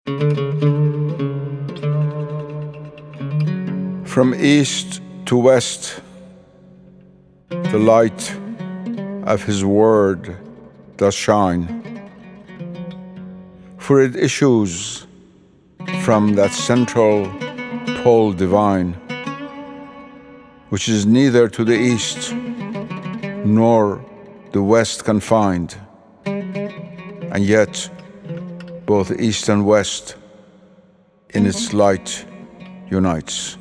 From east to west, the light of His word does shine, for it issues from that central pole divine, which is neither to the east nor the west confined, and yet both east and west in its light unites.